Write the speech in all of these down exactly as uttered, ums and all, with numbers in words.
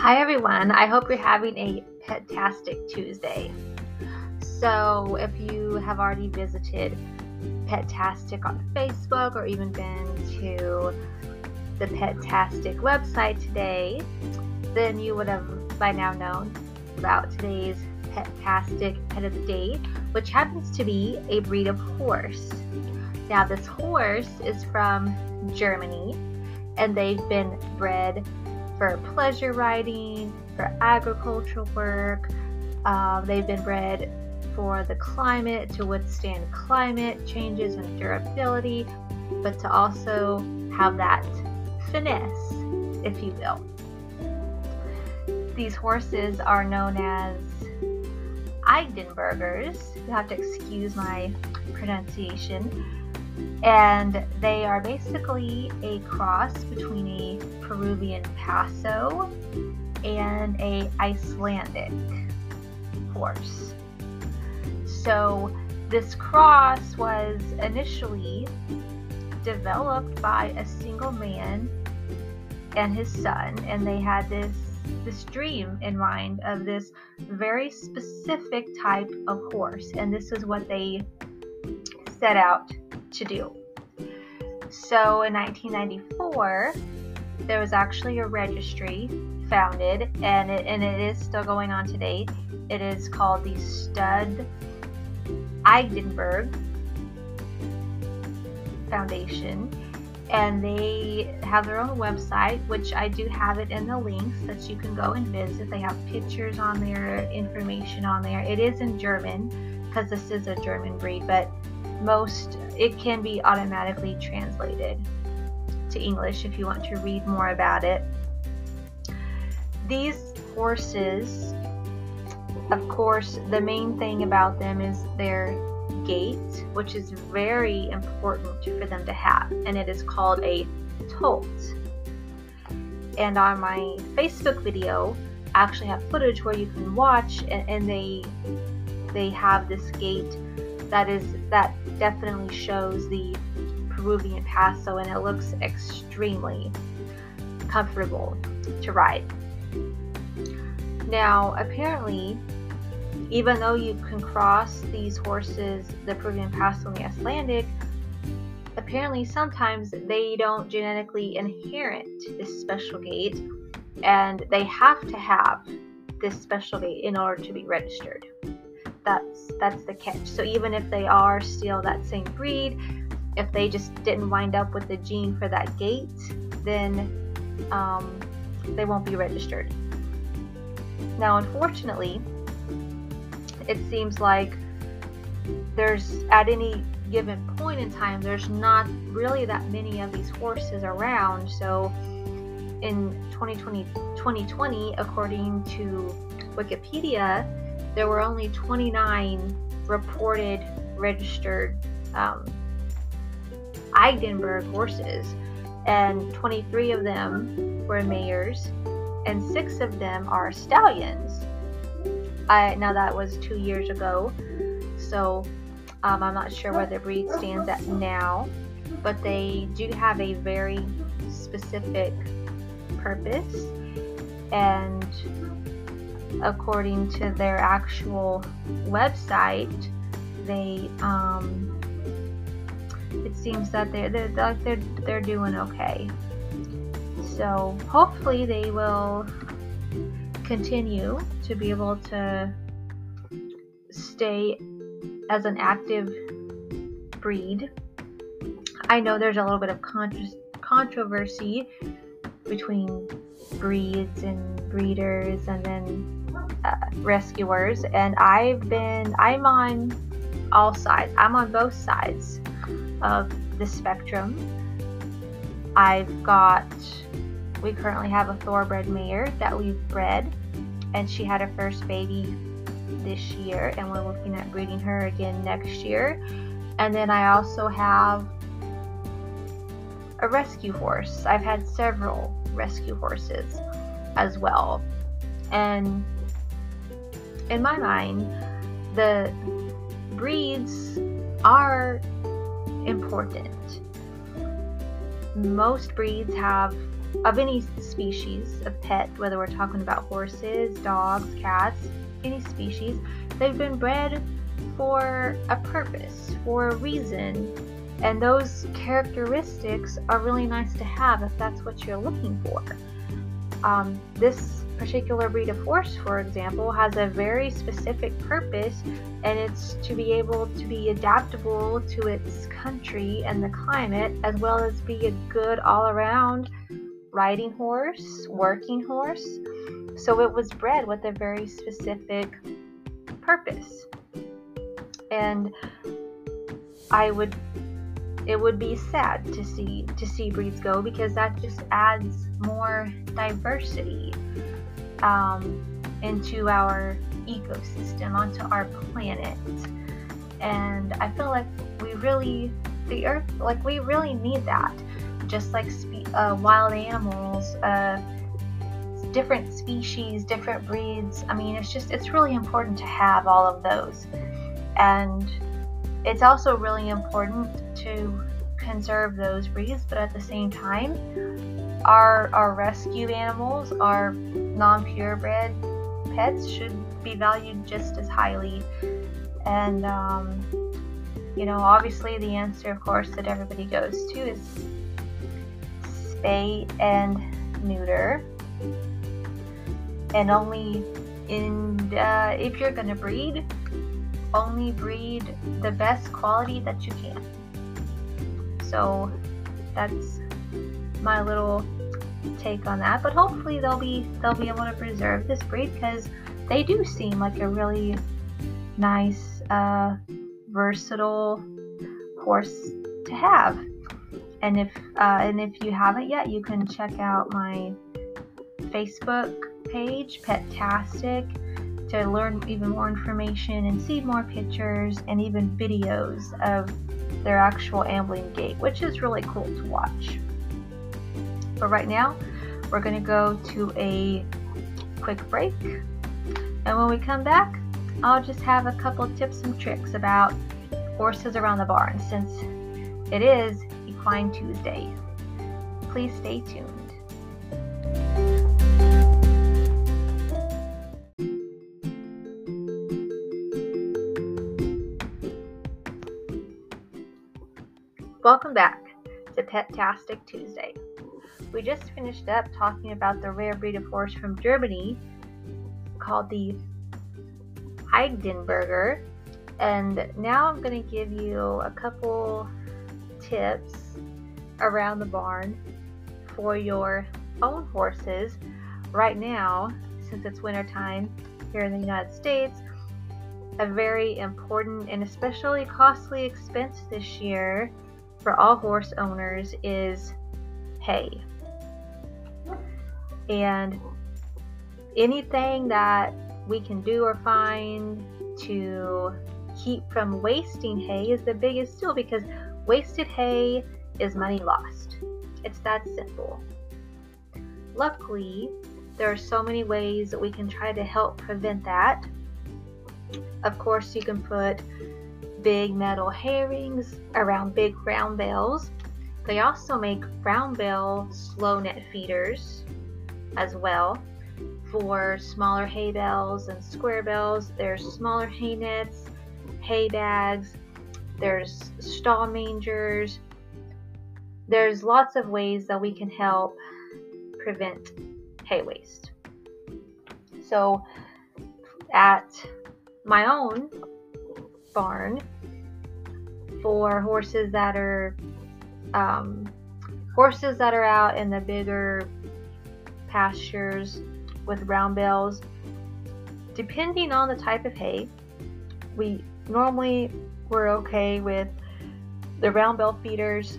Hi everyone, I hope you're having a Petastic Tuesday. So if you have already visited Petastic on Facebook or even been to the Petastic website today, then you would have by now known about today's Petastic Pet of the Day, which happens to be a breed of horse. Now this horse is from Germany and they've been bred for pleasure riding, for agricultural work. Uh, they've been bred for the climate, to withstand climate changes and durability, but to also have that finesse, if you will. These horses are known as Eigenburgers. You have to excuse my pronunciation. And they are basically a cross between a Peruvian Paso and a Icelandic horse. So this cross was initially developed by a single man and his son, and they had this this dream in mind of this very specific type of horse, and this is what they set out to do. So in nineteen ninety-four, there was actually a registry founded, and it, and it is still going on today. It is called the Stud Eigenburg Foundation, and they have their own website, which I do have it in the links that you can go and visit. They have pictures on there, information on there. It is in German because this is a German breed, but most it can be automatically translated to English if you want to read more about it. These horses, of course, the main thing about them is their gait, which is very important for them to have, and it is called a tolt. And on my Facebook video, I actually have footage where you can watch, and, and they they have this gait that is that definitely shows the Peruvian Paso, and it looks extremely comfortable to ride. Now, apparently, even though you can cross these horses, the Peruvian Paso and the Icelandic, apparently sometimes they don't genetically inherit this special gait, and they have to have this special gait in order to be registered. That's that's the catch. So even if they are still that same breed, if they just didn't wind up with the gene for that gait, then um, they won't be registered. Now, unfortunately, it seems like there's at any given point in time, there's not really that many of these horses around. So in twenty twenty, according to Wikipedia, there were only twenty-nine reported registered um, Eigenburg horses, and twenty-three of them were mares, and six of them are stallions. I, now that was two years ago, so um, I'm not sure where the breed stands at now, but they do have a very specific purpose, and according to their actual website, they um, it seems that they're they're they're they're doing okay. So hopefully they will continue to be able to stay as an active breed. I know there's a little bit of contro- controversy between breeds and breeders and then uh, rescuers, and I've been I'm on all sides. I'm on both sides of the spectrum. I've got we currently have a thoroughbred mare that we've bred, and she had her first baby this year, and we're looking at breeding her again next year. And then I also have a rescue horse. I've had several rescue horses as well, and in my mind, the breeds are important. Most breeds have of any species of pet, whether we're talking about horses, dogs, cats, any species, they've been bred for a purpose, for a reason, and those characteristics are really nice to have if that's what you're looking for. Um, this particular breed of horse, for example, has a very specific purpose, and it's to be able to be adaptable to its country and the climate, as well as be a good all-around riding horse, working horse. So it was bred with a very specific purpose. And I would it would be sad to see to see breeds go, because that just adds more diversity um, into our ecosystem, onto our planet. And I feel like we really the earth like we really need that, just like spe- uh, wild animals, uh, different species, different breeds. I mean, it's just it's really important to have all of those. And it's also really important to conserve those breeds, but at the same time, our our rescue animals, our non-purebred pets, should be valued just as highly. And um, you know, obviously the answer, of course, that everybody goes to is spay and neuter, and only in uh, if you're gonna breed, only breed the best quality that you can. So that's my little take on that. But hopefully they'll be they'll be able to preserve this breed, because they do seem like a really nice, uh, versatile horse to have. And if uh, and if you haven't yet, you can check out my Facebook page, Petastic, to learn even more information and see more pictures and even videos of their actual ambling gait, which is really cool to watch. But right now, we're going to go to a quick break. And when we come back, I'll just have a couple tips and tricks about horses around the barn, since it is Equine Tuesday. Please stay tuned. Welcome back to Petastic Tuesday. We just finished up talking about the rare breed of horse from Germany called the Heidelberger, and now I'm going to give you a couple tips around the barn for your own horses. Right now, since it's winter time here in the United States, a very important and especially costly expense this year for all horse owners is hay. And anything that we can do or find to keep from wasting hay is the biggest deal, because wasted hay is money lost. It's that simple. Luckily, there are so many ways that we can try to help prevent that. Of course, you can put big metal hay rings around big round bales. They also make round bale slow net feeders as well for smaller hay bales and square bales. There's smaller hay nets, hay bags, there's stall mangers. There's lots of ways that we can help prevent hay waste. So at my own barn, for horses that are um, horses that are out in the bigger pastures with round bales, depending on the type of hay, we normally we're okay with the round bale feeders.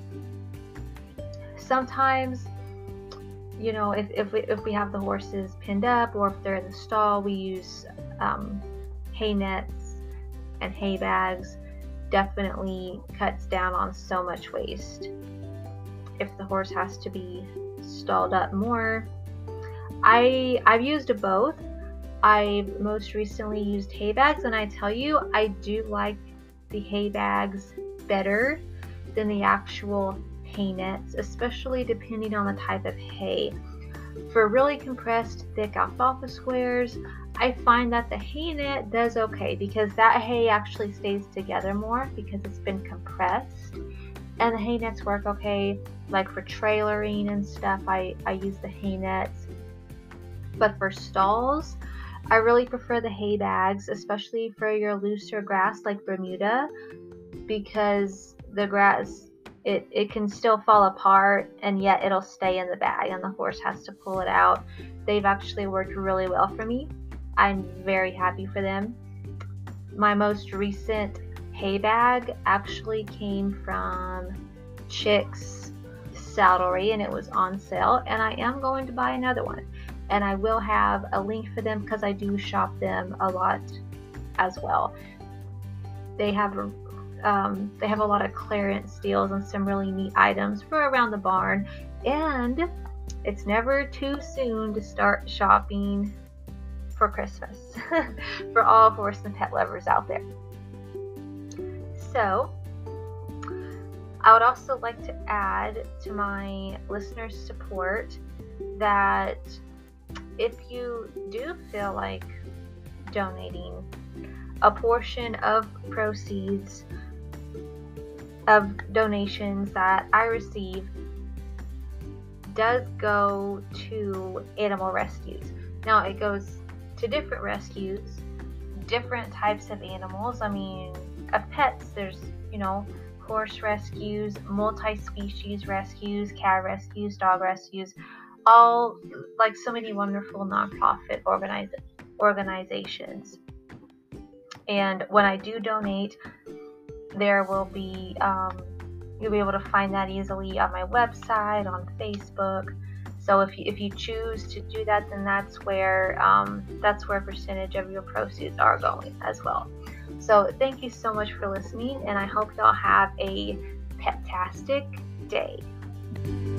Sometimes, you know, if, if we if we have the horses pinned up, or if they're in the stall, we use um, hay nets and hay bags. Definitely cuts down on so much waste. If the horse has to be stalled up more, I I've used both. I most recently used hay bags, and I tell you, I do like the hay bags better than the actual hay nets, especially depending on the type of hay. For really compressed, thick alfalfa squares, I find that the hay net does okay because that hay actually stays together more because it's been compressed. And the hay nets work okay, like for trailering and stuff, I, I use the hay nets. But for stalls, I really prefer the hay bags, especially for your looser grass like Bermuda, because the grass, it, it can still fall apart and yet it'll stay in the bag and the horse has to pull it out. They've actually worked really well for me. I'm very happy for them. My most recent hay bag actually came from Chick's Saddlery and it was on sale, and I am going to buy another one. And I will have a link for them because I do shop them a lot as well. They have um, they have a lot of clearance deals and some really neat items for around the barn. And it's never too soon to start shopping for Christmas for all horse and pet lovers out there. So I would also like to add to my listeners' support that if you do feel like donating a portion of proceeds of donations that I receive does go to animal rescues. Now it goes to different rescues, different types of animals. I mean, of pets, there's, you know, horse rescues, multi-species rescues, cat rescues, dog rescues, all like so many wonderful nonprofit organize, organizations. And when I do donate, there will be, um, you'll be able to find that easily on my website, on Facebook. So if you, if you choose to do that, then that's where um, that's where a percentage of your proceeds are going as well. So thank you so much for listening, and I hope y'all have a pet-tastic day.